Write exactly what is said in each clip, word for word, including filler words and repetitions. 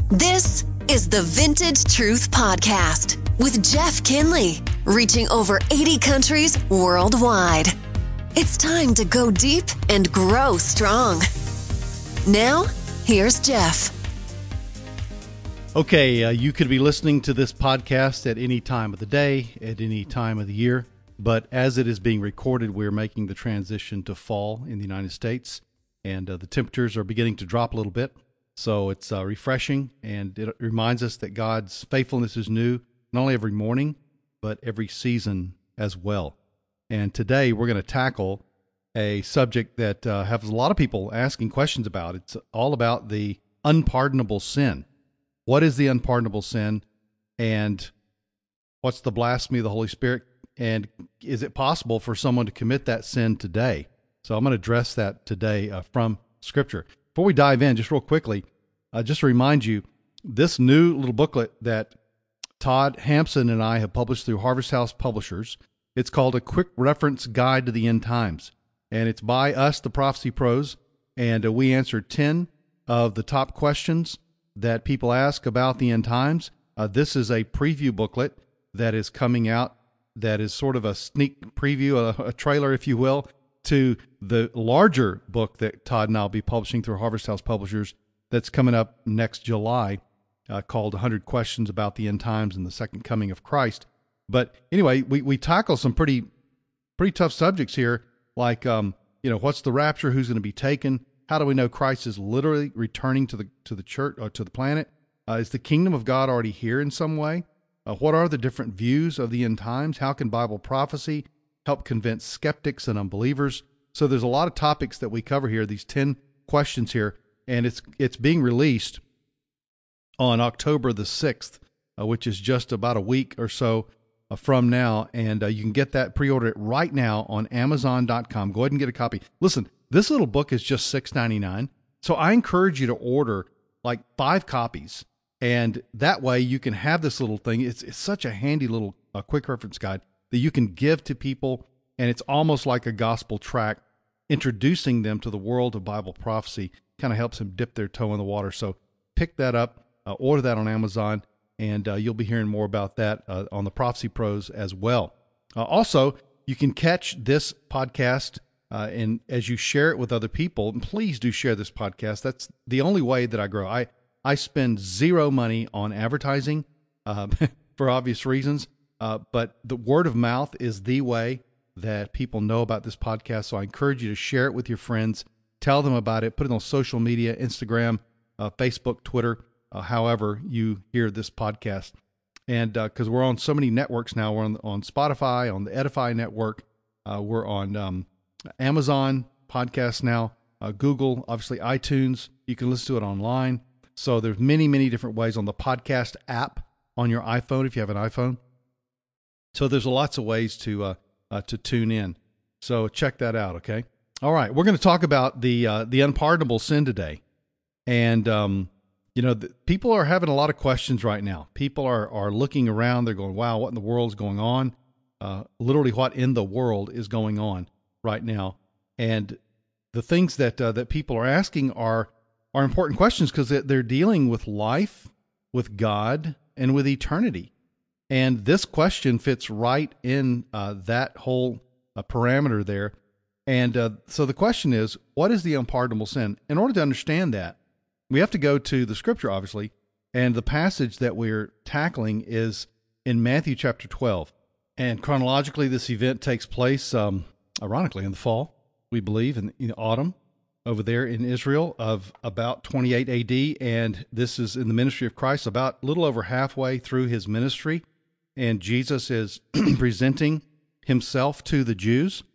This is the Vintage Truth Podcast with Jeff Kinley, reaching over eighty countries worldwide. It's time to go deep and grow strong. Now, here's Jeff. Okay, uh, you could be listening to this podcast at any time of the day, at any time of the year, but as it is being recorded, we're making the transition to fall in the United States, and uh, the temperatures are beginning to drop a little bit, so it's uh, refreshing, and it reminds us that God's faithfulness is new, not only every morning, but every season as well. And today we're going to tackle a subject that uh, has a lot of people asking questions about. It's all about the unpardonable sin. What is the unpardonable sin, and what's the blasphemy of the Holy Spirit, and is it possible for someone to commit that sin today? So I'm going to address that today uh, from Scripture. Before we dive in, just real quickly, uh, just to remind you, this new little booklet that Todd Hampson and I have published through Harvest House Publishers, it's called A Quick Reference Guide to the End Times, and it's by us, the Prophecy Pros, and uh, we answered ten of the top questions that people ask about the end times. Uh, this is a preview booklet that is coming out that is sort of a sneak preview, a, a trailer, if you will, to the larger book that Todd and I will be publishing through Harvest House Publishers that's coming up next July, uh, called one hundred Questions About the End Times and the Second Coming of Christ. But anyway, we, we tackle some pretty pretty tough subjects here, like, um, you know, what's the rapture, who's going to be taken, how do we know Christ is literally returning to the to the church or to the planet? Uh, is the kingdom of God already here in some way? Uh, what are the different views of the end times? How can Bible prophecy help convince skeptics and unbelievers? So there's a lot of topics that we cover here, these ten questions here, and it's it's being released on October the sixth, uh, which is just about a week or so uh, from now, and uh, you can get that, pre-order it right now on Amazon dot com. Go ahead and get a copy. Listen, this little book is just six dollars and ninety-nine cents, so I encourage you to order like five copies, and that way you can have this little thing. It's, it's such a handy little uh, quick reference guide that you can give to people, and it's almost like a gospel tract introducing them to the world of Bible prophecy. Kind of helps them dip their toe in the water. So pick that up, uh, order that on Amazon, and uh, you'll be hearing more about that uh, on the Prophecy Pros as well. Uh, also, you can catch this podcast Uh, and as you share it with other people, and please do share this podcast. That's the only way that I grow. I, I spend zero money on advertising uh, for obvious reasons, uh, but the word of mouth is the way that people know about this podcast. So I encourage you to share it with your friends, tell them about it, put it on social media, Instagram, uh, Facebook, Twitter, uh, however you hear this podcast. And because uh, we're on so many networks now, we're on, on Spotify, on the Edify Network, uh, we're on um, Amazon podcasts now, uh, Google, obviously iTunes. You can listen to it online. So there's many, many different ways on the podcast app on your iPhone if you have an iPhone. So there's lots of ways to uh, uh, to tune in. So check that out, okay? All right, we're going to talk about the uh, the unpardonable sin today, and um, you know, the, people are having a lot of questions right now. People are are looking around. They're going, "Wow, what in the world is going on?" Uh, literally, what in the world is going on right now? And the things that uh, that people are asking are are important questions because they're dealing with life, with God, and with eternity. And this question fits right in uh, that whole uh, parameter there. And uh, so the question is, what is the unpardonable sin? In order to understand that, we have to go to the Scripture, obviously, and the passage that we're tackling is in Matthew chapter twelve. And chronologically, this event takes place um, ironically in the fall, we believe, in, in the autumn over there in Israel of about twenty-eight A D, and this is in the ministry of Christ, about a little over halfway through his ministry, and Jesus is presenting himself to the Jews,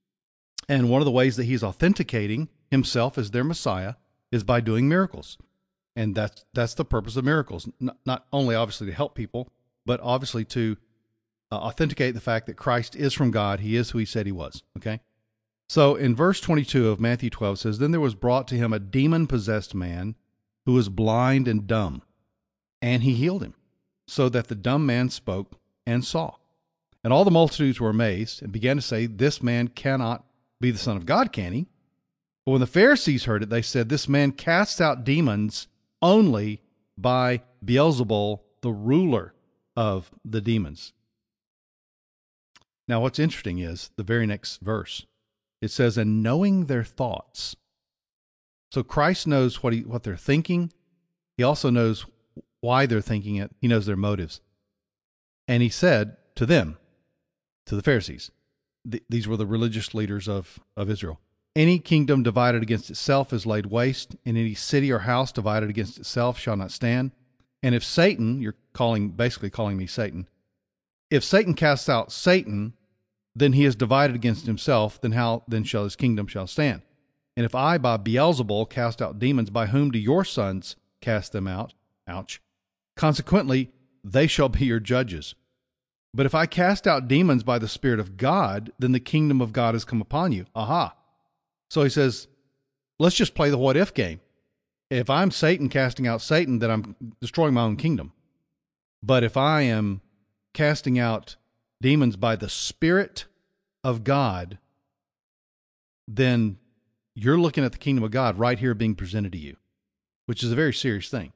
and one of the ways that he's authenticating himself as their Messiah is by doing miracles, and that's that's the purpose of miracles, not, not only obviously to help people, but obviously to Uh, authenticate the fact that Christ is from God. He is who he said he was. Okay. So in verse twenty-two of Matthew twelve says, "Then there was brought to him a demon-possessed man who was blind and dumb, and he healed him, so that the dumb man spoke and saw. And all the multitudes were amazed and began to say, 'This man cannot be the Son of God, can he?' But when the Pharisees heard it, they said, 'This man casts out demons only by Beelzebul, the ruler of the demons. Now, what's interesting is the very next verse. It says, and knowing their thoughts. So Christ knows what he, what they're thinking. He also knows why they're thinking it. He knows their motives. And he said to them, to the Pharisees, th- these were the religious leaders of, of Israel, any kingdom divided against itself is laid waste, and any city or house divided against itself shall not stand. And if Satan, you're calling, basically calling me Satan, if Satan casts out Satan, then he is divided against himself, then how then shall his kingdom shall stand? And if I by Beelzebul cast out demons, by whom do your sons cast them out? Ouch. Consequently, they shall be your judges. But if I cast out demons by the Spirit of God, then the kingdom of God has come upon you. Aha. So he says, let's just play the what if game. If I'm Satan casting out Satan, then I'm destroying my own kingdom. But if I am casting out demons by the Spirit of God, then you're looking at the kingdom of God right here being presented to you, which is a very serious thing.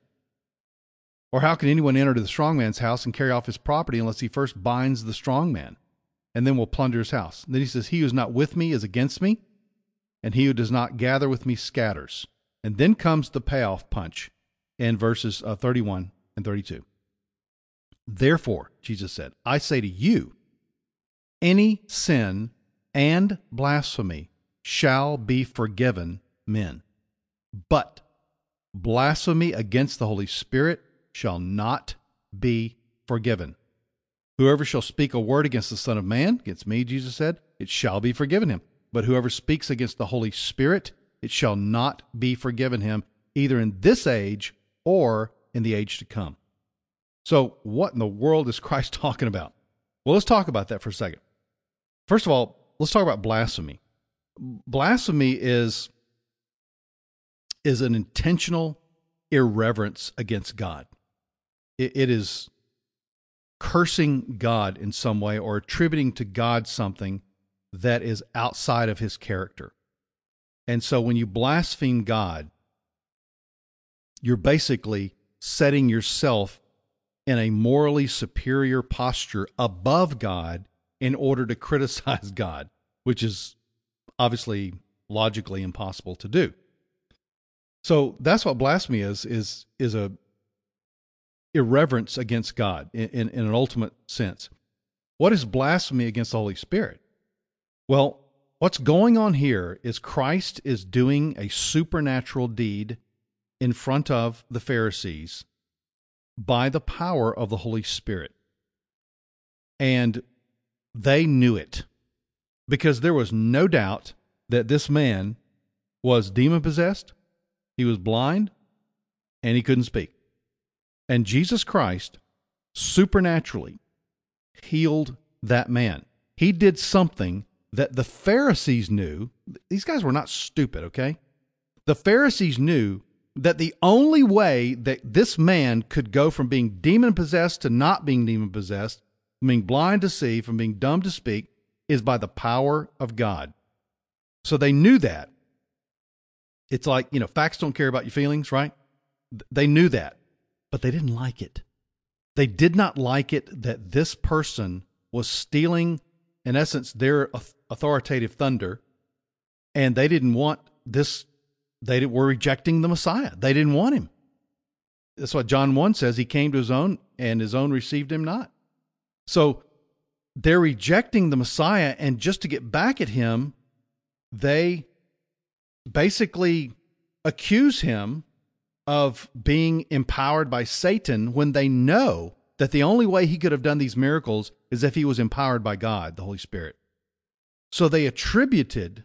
Or how can anyone enter to the strong man's house and carry off his property unless he first binds the strong man, and then will plunder his house? And then he says, he who is not with me is against me, and he who does not gather with me scatters. And then comes the payoff punch in verses uh, thirty-one and thirty-two. Therefore, Jesus said, I say to you, any sin and blasphemy shall be forgiven men, but blasphemy against the Holy Spirit shall not be forgiven. Whoever shall speak a word against the Son of Man, against me, Jesus said, it shall be forgiven him. But whoever speaks against the Holy Spirit, it shall not be forgiven him, either in this age or in the age to come. So what in the world is Christ talking about? Well, let's talk about that for a second. First of all, let's talk about blasphemy. Blasphemy is, is an intentional irreverence against God. It, it is cursing God in some way or attributing to God something that is outside of his character. And so when you blaspheme God, you're basically setting yourself in a morally superior posture above God in order to criticize God, which is obviously logically impossible to do. So that's what blasphemy is, is, is a irreverence against God in, in, in an ultimate sense. What is blasphemy against the Holy Spirit? Well, what's going on here is Christ is doing a supernatural deed in front of the Pharisees by the power of the Holy Spirit. And they knew it because there was no doubt that this man was demon-possessed, he was blind, and he couldn't speak. And Jesus Christ supernaturally healed that man. He did something that the Pharisees knew. These guys were not stupid, okay? The Pharisees knew that the only way that this man could go from being demon-possessed to not being demon-possessed, from being blind to see, from being dumb to speak, is by the power of God. So they knew that. It's like, you know, facts don't care about your feelings, right? They knew that, but they didn't like it. They did not like it that this person was stealing, in essence, their authoritative thunder, and they didn't want this. They were rejecting the Messiah. They didn't want him. That's what John one says. He came to his own, and his own received him not. So they're rejecting the Messiah, and just to get back at him, they basically accuse him of being empowered by Satan when they know that the only way he could have done these miracles is if he was empowered by God, the Holy Spirit. So they attributed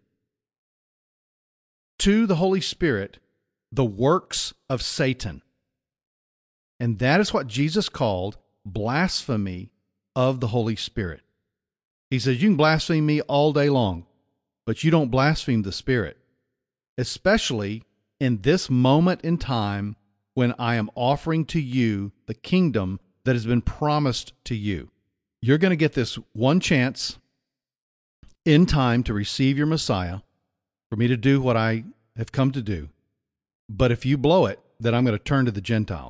to the Holy Spirit the works of Satan. And that is what Jesus called blasphemy of the Holy Spirit. He says, you can blaspheme me all day long, but you don't blaspheme the Spirit, especially in this moment in time when I am offering to you the kingdom that has been promised to you. You're going to get this one chance in time to receive your Messiah, for me to do what I have come to do. But if you blow it, then I'm going to turn to the Gentiles.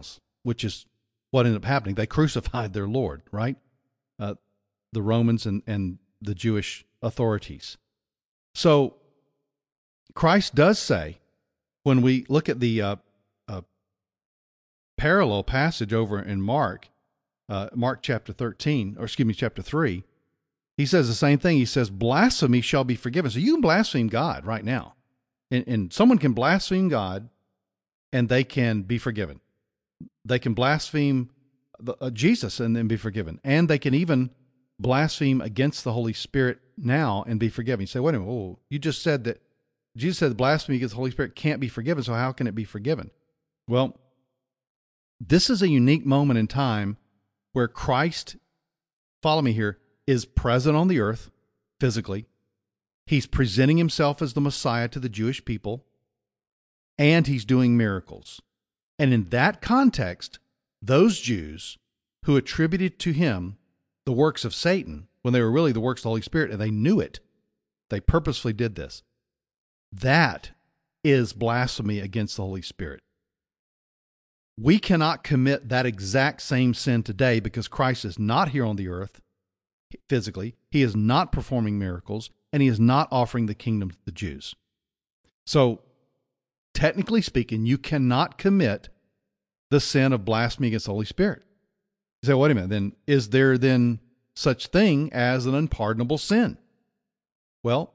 which is what ended up happening. They crucified their Lord, right? Uh, the Romans and, and the Jewish authorities. So Christ does say, when we look at the uh, uh, parallel passage over in Mark, uh, Mark chapter thirteen, or excuse me, chapter three, he says the same thing. He says, blasphemy shall be forgiven. So you can blaspheme God right now. And, and someone can blaspheme God and they can be forgiven. They can blaspheme the, uh, Jesus and then be forgiven. And they can even blaspheme against the Holy Spirit now and be forgiven. You say, wait a minute, oh, you just said that Jesus said blasphemy against the Holy Spirit can't be forgiven, so how can it be forgiven? Well, this is a unique moment in time where Christ, follow me here, is present on the earth physically. He's presenting himself as the Messiah to the Jewish people, and he's doing miracles. And in that context, those Jews who attributed to him the works of Satan, when they were really the works of the Holy Spirit, and they knew it, they purposefully did this. That is blasphemy against the Holy Spirit. We cannot commit that exact same sin today because Christ is not here on the earth physically. He is not performing miracles, and he is not offering the kingdom to the Jews. So, technically speaking, you cannot commit the sin of blasphemy against the Holy Spirit. You say, wait a minute, then is there then such thing as an unpardonable sin? Well,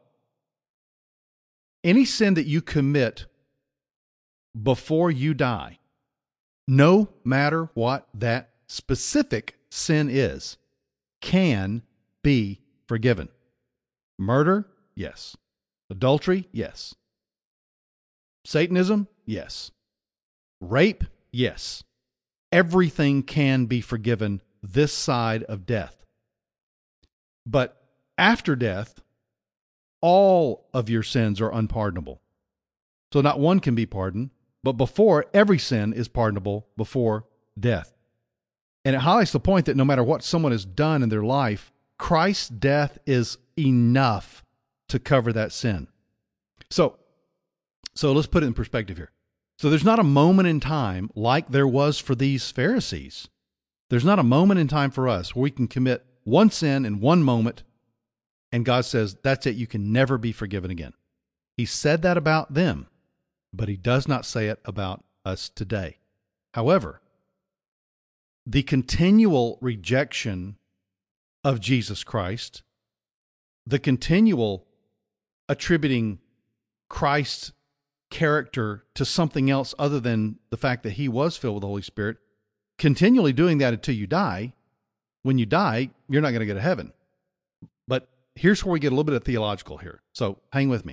any sin that you commit before you die, no matter what that specific sin is, can be forgiven. Murder? Yes. Adultery? Yes. Satanism? Yes. Rape? Yes. Everything can be forgiven this side of death. But after death, all of your sins are unpardonable. So not one can be pardoned, but before, every sin is pardonable before death. And it highlights the point that no matter what someone has done in their life, Christ's death is enough to cover that sin. So, so let's put it in perspective here. So there's not a moment in time like there was for these Pharisees. There's not a moment in time for us where we can commit one sin in one moment and God says, that's it, you can never be forgiven again. He said that about them, but he does not say it about us today. However, the continual rejection of Jesus Christ, the continual attributing Christ's character to something else other than the fact that he was filled with the Holy Spirit, continually doing that until you die. When you die, you're not going to go to heaven. But here's where we get a little bit of theological here. So hang with me.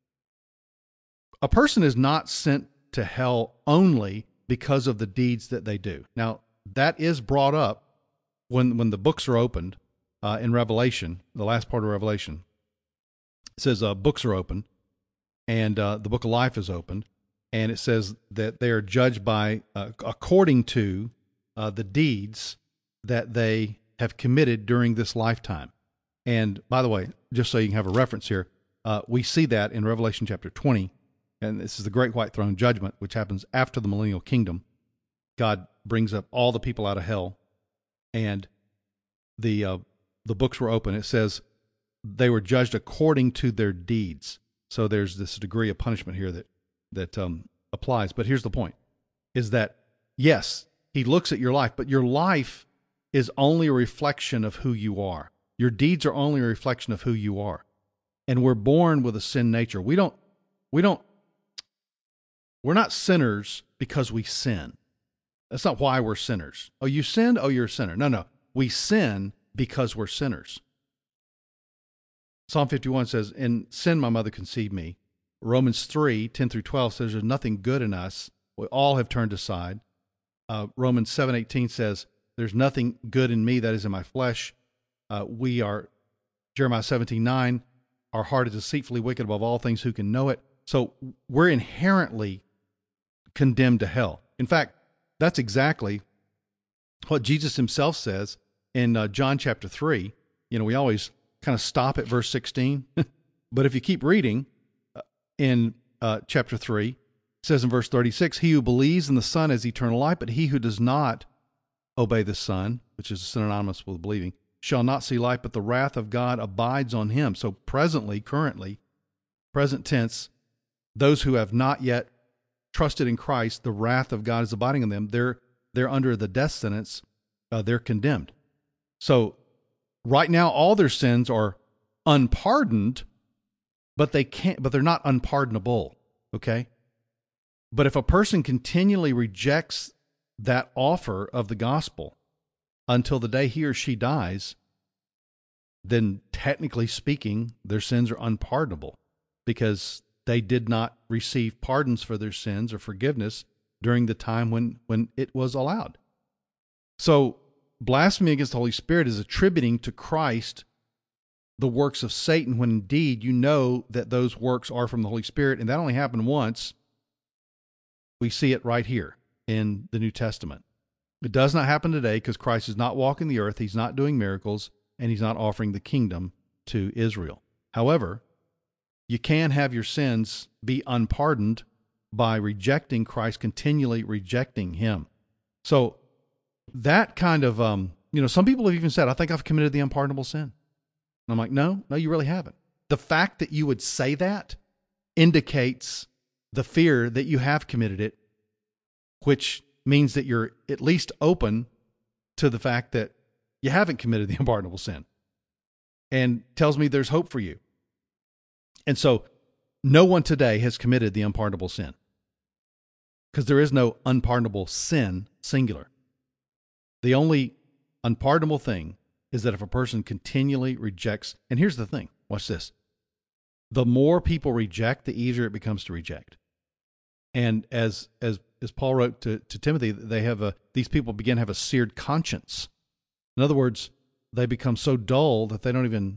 A person is not sent to hell only because of the deeds that they do. Now, that is brought up when, when the books are opened uh, in Revelation, the last part of Revelation. It says uh, books are open, and uh, the book of life is opened, and it says that they are judged by uh, according to uh, the deeds that they have committed during this lifetime. And by the way, just so you can have a reference here, uh, we see that in Revelation chapter twenty, and this is the great white throne judgment, which happens after the millennial kingdom. God brings up all the people out of hell, and the uh, the books were open. It says they were judged according to their deeds. So there's this degree of punishment here that that um, applies. But here's the point: is that yes, he looks at your life, but your life is only a reflection of who you are. Your deeds are only a reflection of who you are, and we're born with a sin nature. We don't, we don't, we're not sinners because we sin. That's not why we're sinners. Oh, you sinned? Oh, you're a sinner. No, no. We sin because we're sinners. Psalm fifty-one says, in sin my mother conceived me. Romans three, ten through twelve says there's nothing good in us. We all have turned aside. Uh, Romans seven, eighteen says there's nothing good in me that is in my flesh. Uh, we are, Jeremiah seventeen, nine, our heart is deceitfully wicked above all things, who can know it? So we're inherently condemned to hell. In fact, that's exactly what Jesus himself says in uh, John chapter three. You know, we always kind of stop at verse sixteen, but if you keep reading uh, in uh, chapter three, it It says in verse thirty-six, he who believes in the Son has eternal life, but he who does not obey the Son, which is synonymous with believing, shall not see life, but the wrath of God abides on him. So presently, currently, present tense, those who have not yet trusted in Christ, the wrath of God is abiding on them. They're, they're under the death sentence. Uh, they're condemned. So right now, all their sins are unpardoned, but they can't, but they're not unpardonable. Okay. But if a person continually rejects that offer of the gospel until the day he or she dies, then technically speaking, their sins are unpardonable because they did not receive pardons for their sins or forgiveness during the time when, when it was allowed. So blasphemy against the Holy Spirit is attributing to Christ the works of Satan, when indeed you know that those works are from the Holy Spirit, and that only happened once. We see it right here in the New Testament. It does not happen today because Christ is not walking the earth, he's not doing miracles, and he's not offering the kingdom to Israel. However, you can have your sins be unpardoned by rejecting Christ, continually rejecting him. So that kind of, um, you know, some people have even said, I think I've committed the unpardonable sin. And I'm like, no, no, you really haven't. The fact that you would say that indicates the fear that you have committed it, which means that you're at least open to the fact that you haven't committed the unpardonable sin, and tells me there's hope for you. And so no one today has committed the unpardonable sin, because there is no unpardonable sin, singular. The only unpardonable thing is that if a person continually rejects, and here's the thing, watch this. The more people reject, the easier it becomes to reject. And as as as Paul wrote to, to Timothy, they have a these people begin to have a seared conscience. In other words, they become so dull that they don't even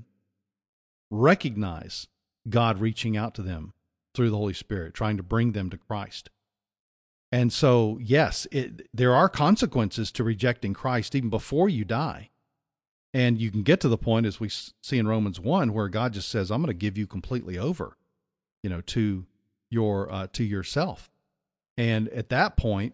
recognize God reaching out to them through the Holy Spirit, trying to bring them to Christ. And so, yes, it, there are consequences to rejecting Christ even before you die. And you can get to the point, as we see in Romans one, where God just says, I'm going to give you completely over, you know, to your uh, to yourself. And at that point,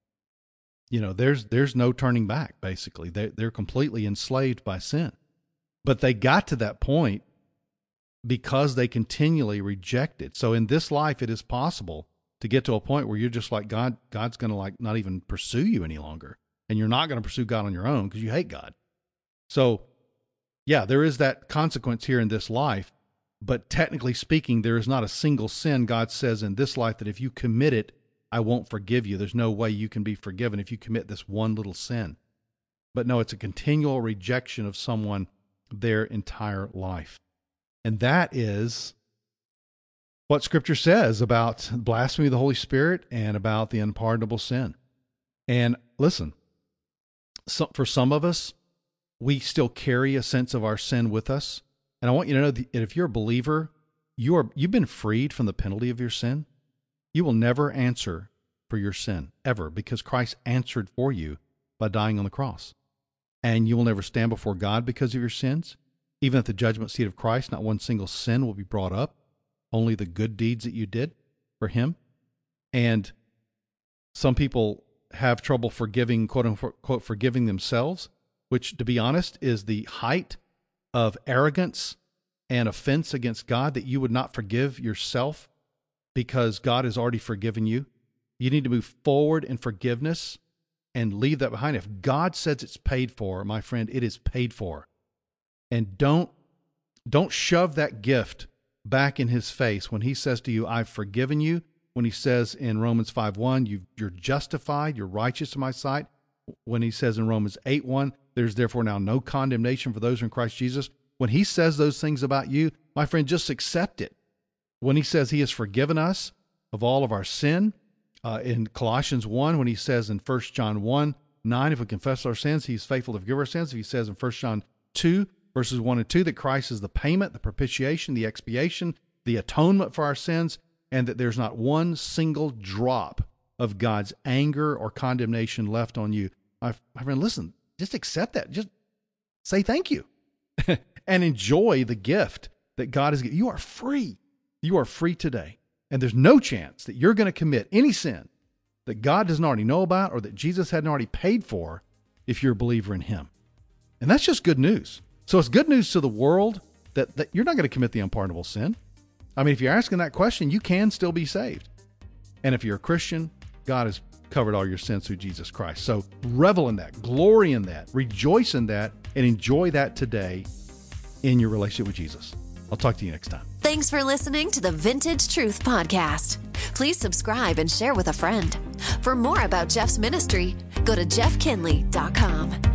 you know, there's there's no turning back, basically. They, they're completely enslaved by sin. But they got to that point because they continually rejected. So in this life, it is possible to get to a point where you're just like, God, God's going to like not even pursue you any longer. And you're not going to pursue God on your own because you hate God. So, yeah, there is that consequence here in this life, but technically speaking, there is not a single sin God says in this life that if you commit it, I won't forgive you. There's no way you can be forgiven if you commit this one little sin. But no, it's a continual rejection of someone their entire life. And that is what Scripture says about blasphemy of the Holy Spirit and about the unpardonable sin. And listen, so for some of us, we still carry a sense of our sin with us. And I want you to know that if you're a believer, you are, you've been freed from the penalty of your sin. You will never answer for your sin, ever, because Christ answered for you by dying on the cross. And you will never stand before God because of your sins. Even at the judgment seat of Christ, not one single sin will be brought up, only the good deeds that you did for him. And some people have trouble forgiving, quote unquote, forgiving themselves, which, to be honest, is the height of arrogance and offense against God, that you would not forgive yourself because God has already forgiven you. You need to move forward in forgiveness and leave that behind. If God says it's paid for, my friend, it is paid for. And don't, don't shove that gift back in his face when he says to you, I've forgiven you. When he says in Romans five one, you, you're justified, you're righteous in my sight. When he says in Romans eight one, there's therefore now no condemnation for those who are in Christ Jesus. When he says those things about you, my friend, just accept it. When he says he has forgiven us of all of our sin, uh, in Colossians one, when he says in First John one nine, if we confess our sins, he's faithful to forgive our sins. If he says in First John two, verses one and two, that Christ is the payment, the propitiation, the expiation, the atonement for our sins, and that there's not one single drop of God's anger or condemnation left on you. My, my friend, listen, just accept that. Just say thank you and enjoy the gift that God has given. You are free. You are free today. And there's no chance that you're going to commit any sin that God doesn't already know about or that Jesus hadn't already paid for if you're a believer in him. And that's just good news. So it's good news to the world that, that you're not going to commit the unpardonable sin. I mean, if you're asking that question, you can still be saved. And if you're a Christian, God has covered all your sins through Jesus Christ. So revel in that, glory in that, rejoice in that, and enjoy that today in your relationship with Jesus. I'll talk to you next time. Thanks for listening to the Vintage Truth Podcast. Please subscribe and share with a friend. For more about Jeff's ministry, go to jeff kinley dot com.